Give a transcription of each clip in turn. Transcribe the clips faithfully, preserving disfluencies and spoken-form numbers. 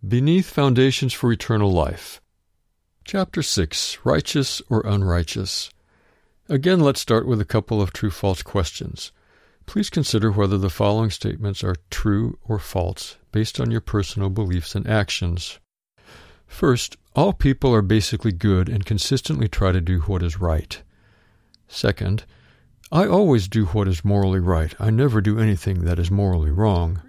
Beneath Foundations for Eternal Life. Chapter six, Righteous or Unrighteous. Again, let's start with a couple of true-false questions. Please consider whether the following statements are true or false based on your personal beliefs and actions. First, all people are basically good and consistently try to do what is right. Second, I always do what is morally right. I never do anything that is morally wrong.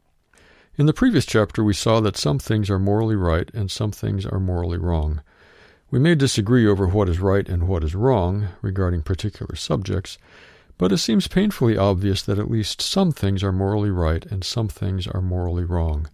In the previous chapter, we saw that some things are morally right and some things are morally wrong. We may disagree over what is right and what is wrong regarding particular subjects, but it seems painfully obvious that at least some things are morally right and some things are morally wrong.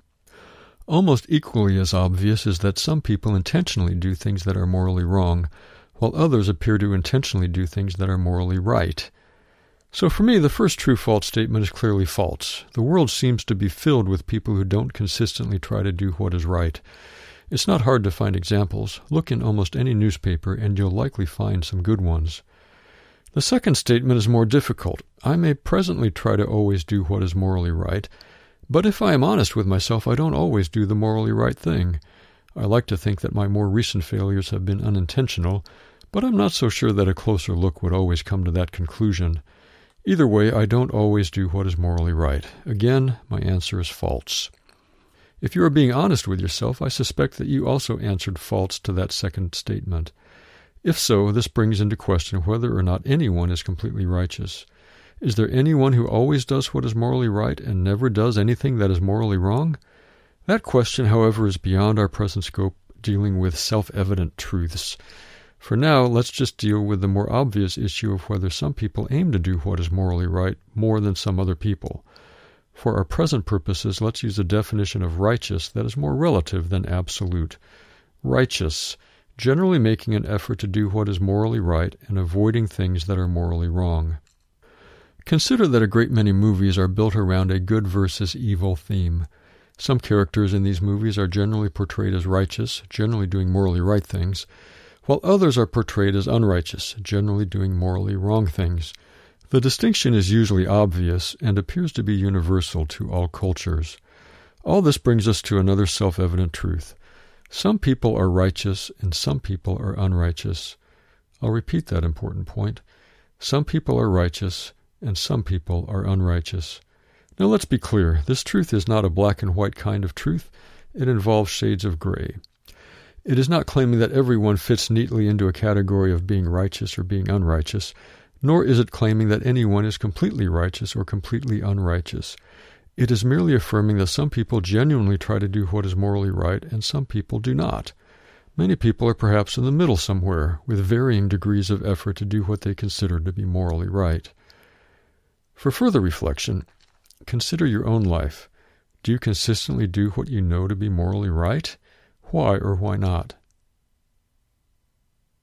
Almost equally as obvious is that some people intentionally do things that are morally wrong, while others appear to intentionally do things that are morally right. So for me, the first true-false statement is clearly false. The world seems to be filled with people who don't consistently try to do what is right. It's not hard to find examples. Look in almost any newspaper and you'll likely find some good ones. The second statement is more difficult. I may presently try to always do what is morally right, but if I am honest with myself, I don't always do the morally right thing. I like to think that my more recent failures have been unintentional, but I'm not so sure that a closer look would always come to that conclusion. Either way, I don't always do what is morally right. Again, my answer is false. If you are being honest with yourself, I suspect that you also answered false to that second statement. If so, this brings into question whether or not anyone is completely righteous. Is there anyone who always does what is morally right and never does anything that is morally wrong? That question, however, is beyond our present scope, dealing with self-evident truths. For now, let's just deal with the more obvious issue of whether some people aim to do what is morally right more than some other people. For our present purposes, let's use a definition of righteous that is more relative than absolute. Righteous, generally making an effort to do what is morally right and avoiding things that are morally wrong. Consider that a great many movies are built around a good versus evil theme. Some characters in these movies are generally portrayed as righteous, generally doing morally right things, while others are portrayed as unrighteous, generally doing morally wrong things. The distinction is usually obvious and appears to be universal to all cultures. All this brings us to another self-evident truth. Some people are righteous and some people are unrighteous. I'll repeat that important point. Some people are righteous and some people are unrighteous. Now let's be clear, this truth is not a black and white kind of truth. It involves shades of gray. It is not claiming that everyone fits neatly into a category of being righteous or being unrighteous, nor is it claiming that anyone is completely righteous or completely unrighteous. It is merely affirming that some people genuinely try to do what is morally right and some people do not. Many people are perhaps in the middle somewhere, with varying degrees of effort to do what they consider to be morally right. For further reflection, consider your own life. Do you consistently do what you know to be morally right? Why or why not?